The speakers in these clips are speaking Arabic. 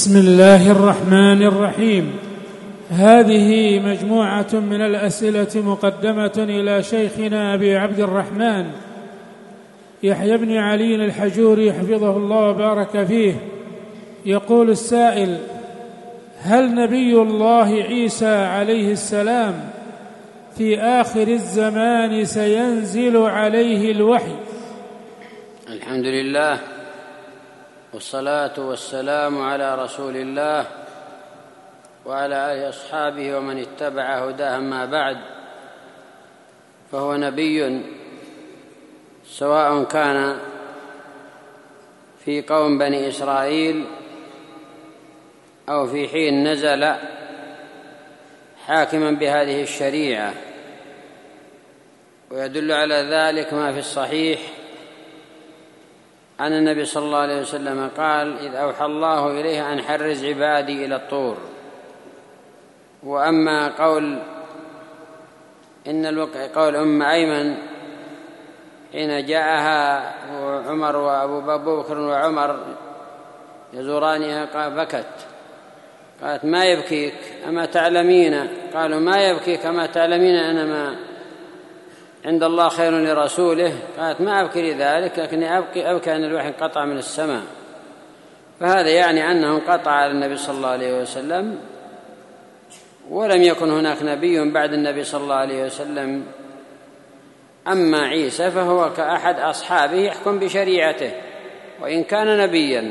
بسم الله الرحمن الرحيم. هذه مجموعة من الأسئلة مقدمة إلى شيخنا أبي عبد الرحمن يحيى بن علي الحجوري حفظه الله وبارك فيه. يقول السائل: هل نبي الله عيسى عليه السلام في آخر الزمان سينزل عليه الوحي؟ الحمد لله، والصلاة والسلام على رسول الله وعلى آله وأصحابه ومن اتبع هداه، أما بعد، فهو نبي سواء كان في قوم بني إسرائيل أو في حين نزل حاكما بهذه الشريعة. ويدل على ذلك ما في الصحيح عن النبي صلى الله عليه وسلم قال: إذ أوحى الله إليه أن حرز عبادي إلى الطور. وأما قول قول أم أيمن حين جاءها عمر وأبو بكر وعمر يزورانها قال بكت، قالت: ما يبكيك أما تعلمين؟ قالوا: ما يبكيك أما تعلمين أنما عند الله خير لرسوله؟ قالت: ما أبكي لذلك، لكني أبكي أن الوحي انقطع من السماء. فهذا يعني أنه انقطع على النبي صلى الله عليه وسلم، ولم يكن هناك نبي بعد النبي صلى الله عليه وسلم. أما عيسى فهو كأحد أصحابه يحكم بشريعته وإن كان نبيا.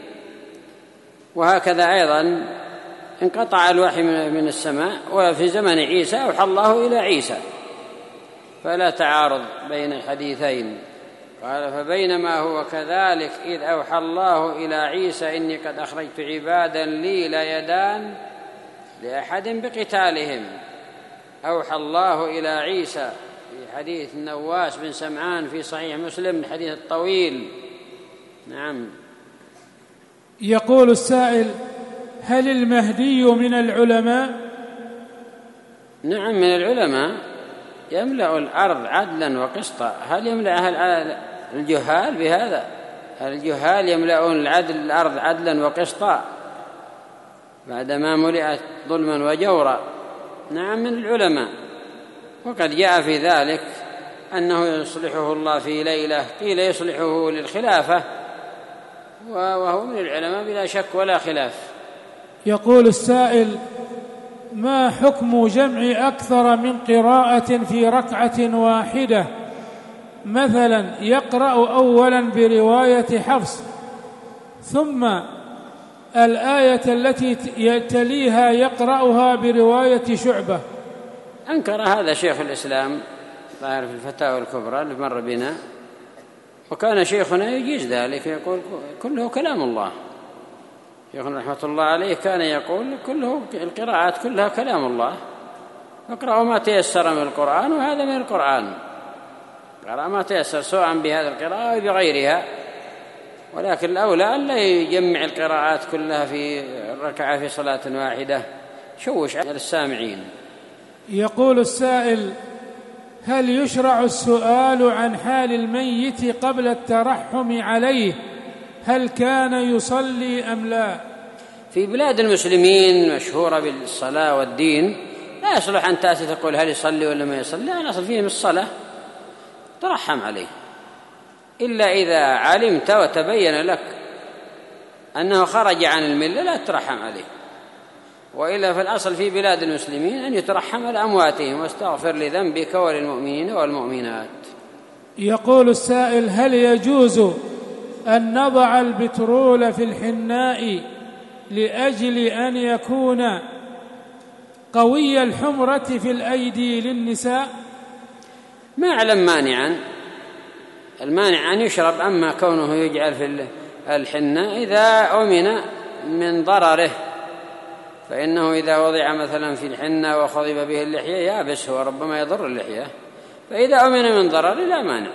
وهكذا أيضا انقطع الوحي من السماء، وفي زمن عيسى أوحى الله إلى عيسى، فلا تعارض بين الحديثين. قال: فبينما هو كذلك إذ أوحى الله إلى عيسى إني قد أخرجت عبادا لي لا يدان لأحد بقتالهم. أوحى الله إلى عيسى في حديث النواس بن سمعان في صحيح مسلم، الحديث الطويل. نعم. يقول السائل: هل المهدي من العلماء؟ نعم، من العلماء، يملأ الأرض عدلا وقسطا. هل يملأها الجهال بهذا؟ هل الجهال يملأون الأرض عدلا وقسطا بعدما ملئت ظلما وجورا؟ نعم، من العلماء. وقد جاء في ذلك أنه يصلحه الله في ليلة، قيل يصلحه للخلافة، وهو من العلماء بلا شك ولا خلاف. يقول السائل: ما حكم جمع أكثر من قراءة في ركعة واحدة؟ مثلا يقرأ أولا برواية حفص ثم الآية التي تليها يقرأها برواية شعبة. أنكر هذا شيخ الإسلام ظاهر في الفتاوى الكبرى اللي مر بنا، وكان شيخنا يجيز ذلك، يقول كله كلام الله. شيخنا رحمة الله عليه كان يقول كله القراءات كلها كلام الله، اقرأوا ما تيسر من القرآن، وهذا من القرآن. قرأ ما تيسر سواء بهذه القراءة أو بغيرها، ولكن الأولى أن لا يجمع القراءات كلها في الركعة في صلاة واحدة، شوش على السامعين. يقول السائل: هل يشرع السؤال عن حال الميت قبل الترحم عليه؟ هل كان يصلي أم لا؟ في بلاد المسلمين مشهورة بالصلاة والدين، لا يصلح أن تأتي تقول هل يصلي ولا ما يصلي. لا، نصل فيهم الصلاة، ترحم عليه، إلا إذا علمت وتبين لك أنه خرج عن الملة لا ترحم عليه، وإلا فالأصل في بلاد المسلمين أن يترحم على أمواتهم واستغفر لذنبك وللمؤمنين والمؤمنات. يقول السائل: هل يجوز أن نضع البترول في الحناء لأجل أن يكون قوي الحمرة في الأيدي للنساء؟ ما أعلم مانعا. المانع أن يشرب، أما كونه يجعل في الحناء إذا أمن من ضرره، فإنه إذا وضع مثلا في الحناء وخضب به اللحية يابس وربما يضر اللحية، فإذا أمن من ضرر لا مانع.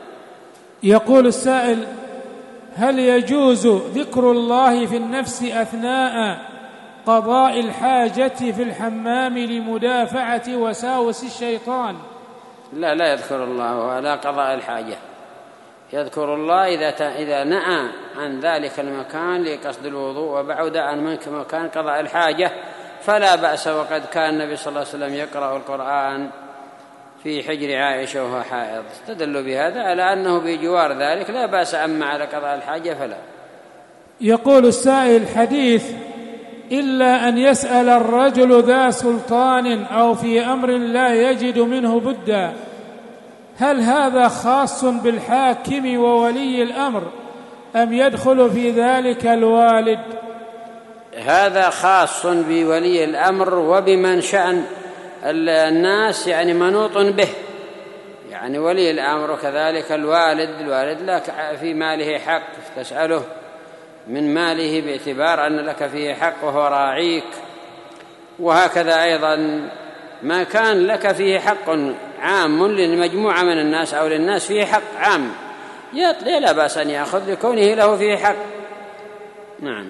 يقول السائل: هل يجوز ذكر الله في النفس أثناء قضاء الحاجة في الحمام لمدافعة وساوس الشيطان؟ لا يذكر الله على قضاء الحاجة، يذكر الله إذا نأى عن ذلك المكان لقصد الوضوء وبعد عن مكان قضاء الحاجة فلا بأس. وقد كان النبي صلى الله عليه وسلم يقرأ القرآن في حجر عائشة وهو حائض، استدلوا بهذا على أنه بجوار ذلك لا بأس، أما على قضاء الحاجة فلا. يقول السائل: حديث إلا أن يسأل الرجل ذا سلطان أو في أمر لا يجد منه بدا، هل هذا خاص بالحاكم وولي الأمر أم يدخل في ذلك الوالد؟ هذا خاص بولي الأمر وبمن شأن الناس، يعني منوط به، يعني ولي الأمر وكذلك الوالد لك في ماله حق، تسأله من ماله باعتبار أن لك فيه حق وهو راعيك، وهكذا أيضا ما كان لك فيه حق عام لمجموعة من الناس أو للناس فيه حق عام لا بأس أن يأخذ لكونه له فيه حق. نعم.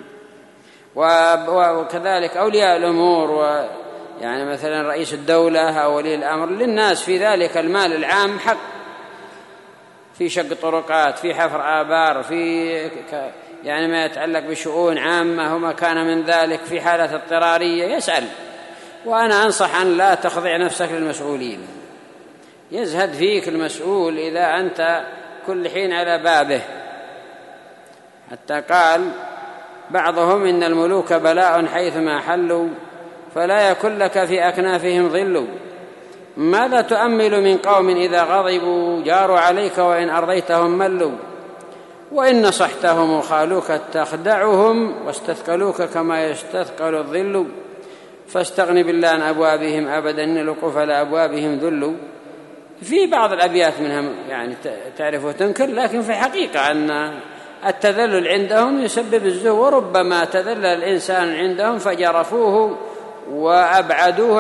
وكذلك أولياء الأمور يعني مثلا رئيس الدولة أو ولي الأمر للناس في ذلك المال العام حق، في شق طرقات، في حفر آبار، في يعني ما يتعلق بشؤون عامة وما كان من ذلك في حالة اضطرارية يسأل. وأنا أنصح أن لا تخضع نفسك للمسؤولين، يزهد فيك المسؤول إذا أنت كل حين على بابه. حتى قال بعضهم: إن الملوك بلاء حيثما حلوا فلا يكن لك في أكنافهم ظل. ماذا تؤمل من قوم إذا غضبوا جاروا عليك وإن أرضيتهم ملوا، وإن نصحتهم خالوك تخدعهم واستثقلوك كما يستثقل الظل، فاستغن بالله عن أبوابهم أبدا إن الوقوف على أبوابهم ذل. في بعض الأبيات منها يعني تعرف وتنكر، لكن في حقيقة أن التذلل عندهم يسبب الزهو، وربما تذلل الإنسان عندهم فجرفوه وأبعدوه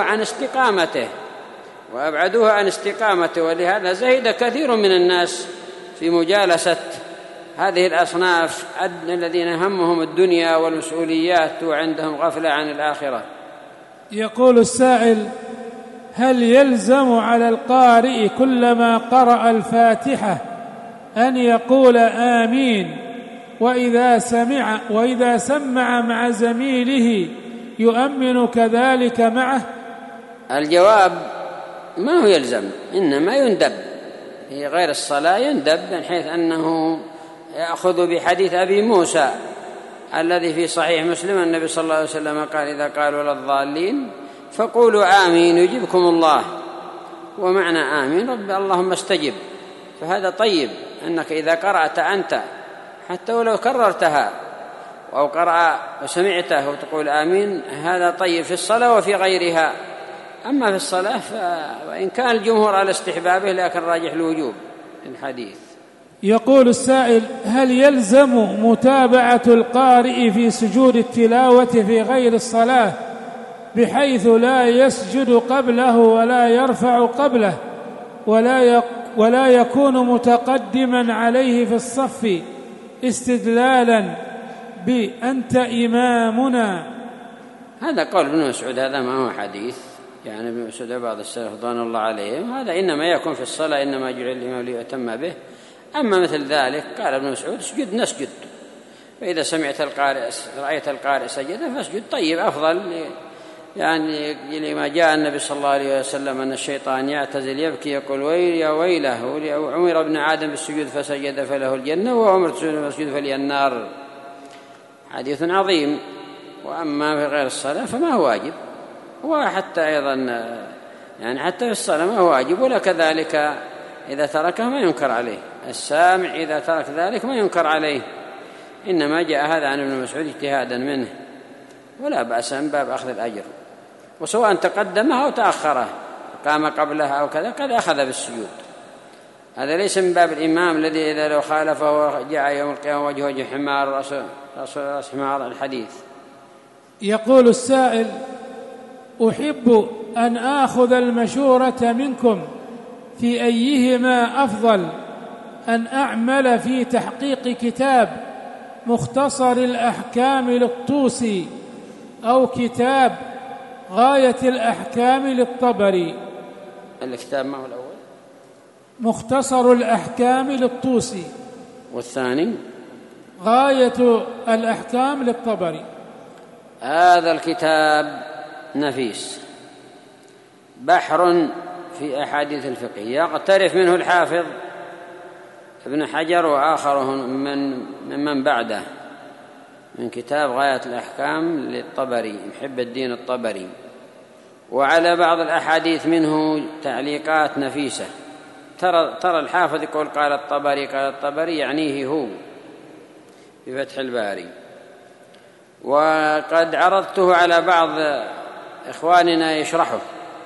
عن استقامته ولهذا زهد كثير من الناس في مجالسة هذه الأصناف الذين همهم الدنيا والمسؤوليات وعندهم غفلة عن الآخرة. يقول السائل: هل يلزم على القارئ كلما قرأ الفاتحة أن يقول آمين، وإذا سمع مع زميله يؤمن كذلك معه؟ الجواب: ما هو يلزم، إنما يندب. في غير الصلاة يندب، من حيث أنه يأخذ بحديث أبي موسى الذي في صحيح مسلم النبي صلى الله عليه وسلم قال: إذا قالوا للضالين فقولوا آمين يجبكم الله. ومعنى آمين رب اللهم استجب. فهذا طيب أنك إذا قرأت أنت حتى ولو كررتها أو قرأ وسمعته وتقول آمين، هذا طيب في الصلاة وفي غيرها. أما في الصلاة وإن كان الجمهور على استحبابه لكن راجح الوجوب الحديث. يقول السائل: هل يلزم متابعة القارئ في سجود التلاوة في غير الصلاة بحيث لا يسجد قبله ولا يرفع قبله ولا يكون متقدما عليه في الصف استدلالا بأنت إمامنا؟ هذا قول ابن مسعود، هذا ما هو حديث. يعني ابن مسعود بعض السلف رضوان الله عليهم هذا إنما يكون في الصلاة، إنما جعل الإمام ليؤتم به. أما مثل ذلك قال ابن مسعود: اسجد نسجد، فإذا رأيت القارئ سجد فاسجد. طيب أفضل، يعني لما جاء النبي صلى الله عليه وسلم أن الشيطان يعتزل يبكي يقول: ويل يا ويله، عمر ابن آدم بالسجود فسجد فله الجنة، وعمر بالسجود فلي النار. حديث عظيم. وأما في غير الصلاة فما هو واجب، وحتى أيضا يعني حتى في الصلاة ما هو واجب، ولا كذلك إذا تركه ما ينكر عليه. السامع إذا ترك ذلك ما ينكر عليه، إنما جاء هذا عن ابن مسعود اجتهادا منه، ولا بأس من باب أخذ الأجر. وسواء تقدمه أو تأخره، قام قبلها أو كذا، قد أخذ بالسجود. هذا ليس من باب الإمام الذي إذا لو خالفه جاء يوم القيامة وجه حمار رأس حمار الحديث. يقول السائل: أحب أن آخذ المشورة منكم في أيهما أفضل، أن أعمل في تحقيق كتاب مختصر الأحكام للطوسي أو كتاب غاية الأحكام للطبري. الكتاب ما هو الأول؟ مختصر الأحكام للطوسي. والثاني غاية الأحكام للطبري. هذا الكتاب نفيس، بحر في أحاديث الفقه، يقترف منه الحافظ ابن حجر وآخرهم من بعده من كتاب غاية الأحكام للطبري محب الدين الطبري، وعلى بعض الأحاديث منه تعليقات نفيسة. ترى الحافظ يقول قال الطبري يعنيه هو بفتح الباري. وقد عرضته على بعض إخواننا يشرحه،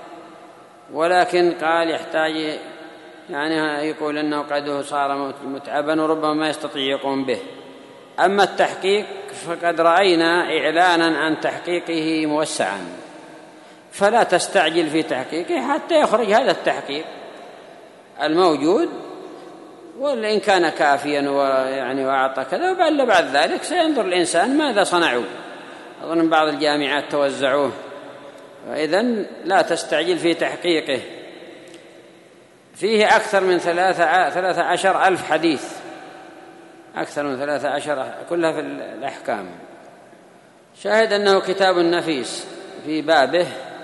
ولكن قال يحتاج، يعني يقول أنه قد صار متعبا وربما ما يستطيع يقوم به. أما التحقيق فقد رأينا إعلانا عن تحقيقه موسعا، فلا تستعجل في تحقيقه حتى يخرج هذا التحقيق الموجود، وإن كان كافيا ويعني وأعطى كذا، بعد ذلك سينظر الإنسان ماذا صنعوا. أظن بعض الجامعات توزعوه، وإذن لا تستعجل في تحقيقه. فيه أكثر من 13,000 حديث، أكثر من 13 كلها في الأحكام. شاهد أنه كتاب نفيس في بابه.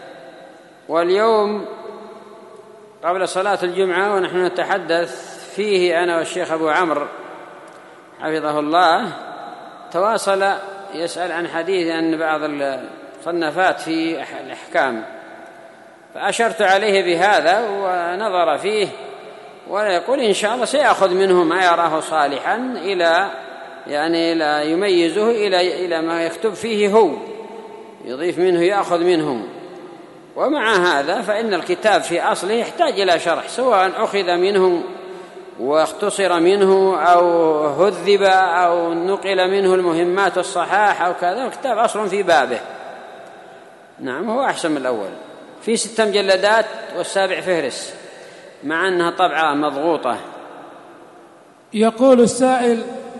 واليوم قبل صلاة الجمعة ونحن نتحدث فيه أنا والشيخ أبو عمرو حفظه الله، تواصل يسأل عن حديث عن بعض الصنفات في الأحكام، فأشرت عليه بهذا ونظر فيه، ويقول إن شاء الله سيأخذ منه ما يراه صالحا إلى لا يميزه إلى ما يكتب فيه هو، يضيف منه يأخذ منه. ومع هذا فإن الكتاب في أصله يحتاج إلى شرح، سواء أخذ منه واختصر منه أو هذب أو نقل منه المهمات الصحاح أو كذا. الكتاب أصل في بابه، نعم، هو أحسن من الأول. في 6 مجلدات والسابع فهرس، مع أنها طبعة مضغوطة. يقول السائل: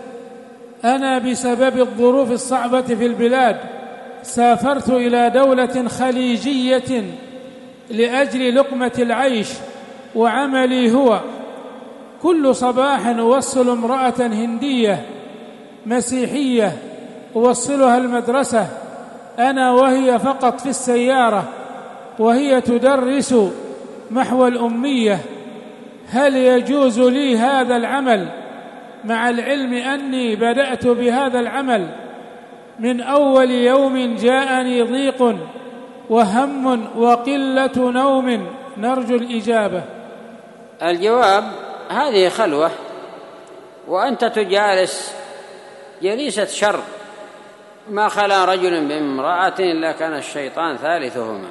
أنا بسبب الظروف الصعبة في البلاد سافرت إلى دولة خليجية لأجل لقمة العيش، وعملي هو كل صباح أوصل امرأة هندية مسيحية أوصلها المدرسة أنا وهي فقط في السيارة، وهي تدرس محو الأمية. هل يجوز لي هذا العمل، مع العلم أني بدأت بهذا العمل من أول يوم جاءني ضيق وهم وقلة نوم؟ نرجو الإجابة. الجواب: هذه خلوة، وأنت تجالس جليسة شر، ما خلا رجل بامرأة إلا كان الشيطان ثالثهما.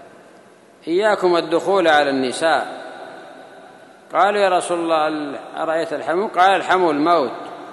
إياكم الدخول على النساء. قالوا: يا رسول الله أرأيت الحمو؟ قال: الحمو الموت،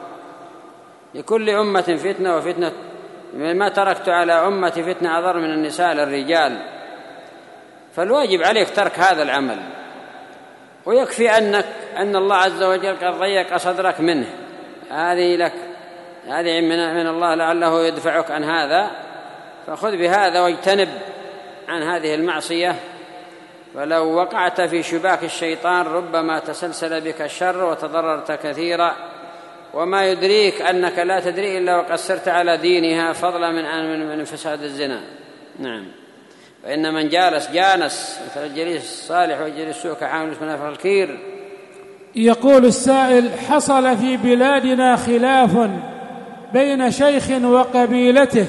لكل أمة فتنة، وفتنة ما تركت على أمتي فتنة أضر من النساء للرجال. فالواجب عليك ترك هذا العمل، ويكفي أن الله عز وجل قد ضيق صدرك منه. هذه لك، هذه من الله لعله يدفعك عن هذا، فخذ بهذا واجتنب عن هذه المعصية. ولو وقعت في شباك الشيطان ربما تسلسل بك الشر وتضررت كثيرا، وما يدريك أنك لا تدري إلا وقد سرت على دينها، فضلا من فساد الزنا. نعم، فإن من جانس مثل الجليس الصالح والجليس السوء كحامل منافع الكير. يقول السائل: حصل في بلادنا خلاف بين شيخ وقبيلته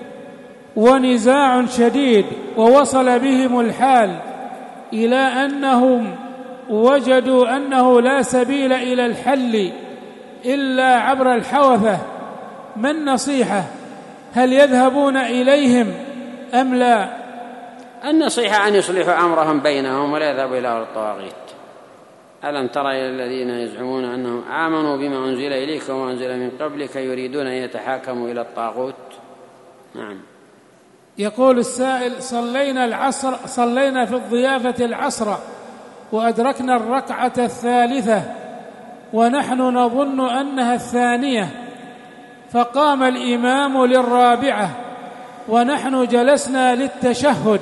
ونزاع شديد، ووصل بهم الحال إلى أنهم وجدوا أنه لا سبيل إلى الحل إلا عبر الحوثة. ما النصيحة؟ هل يذهبون إليهم أم لا؟ النصيحة أن يصلحوا أمرهم بينهم ولا يذهبوا إلى الطواغيت. ألم تر إلى الذين يزعمون أنهم آمنوا بما أنزل إليك وما أنزل من قبلك يريدون أن يتحاكموا إلى الطاغوت؟ نعم. يقول السائل: صلينا في الضيافة العصر وأدركنا الركعة الثالثة ونحن نظن أنها الثانية، فقام الإمام للرابعة ونحن جلسنا للتشهد،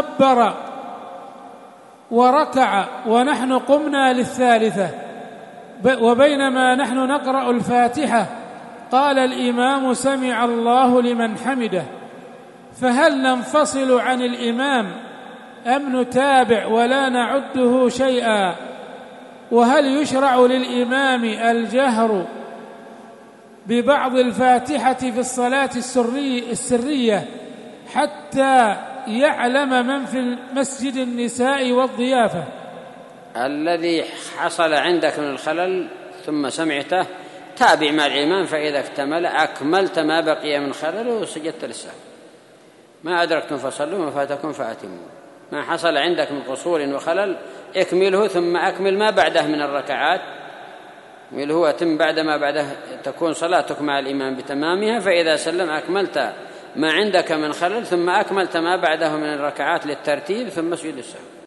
فكبر وركع ونحن قمنا للثالثة، وبينما نحن نقرأ الفاتحة قال الإمام سمع الله لمن حمده، فهل ننفصل عن الإمام أم نتابع ولا نعده شيئا؟ وهل يشرع للإمام الجهر ببعض الفاتحة في الصلاة السرية حتى يعلم من في مسجد النساء والضيافة؟ الذي حصل عندك من الخلل ثم سمعته تابع مع الإمام، فإذا اكتمل أكملت ما بقي من خلل وسجدت للسهو. ما أدركتم فصلوا ما فاتكم فأتموا. ما حصل عندك من قصور وخلل اكمله ثم أكمل ما بعده من الركعات، اللي هو تم بعد ما بعده تكون صلاتك مع الإمام بتمامها، فإذا سلم أكملت ما عندك من خلل ثم أكملت ما بعده من الركعات للترتيب ثم سجد للسهو.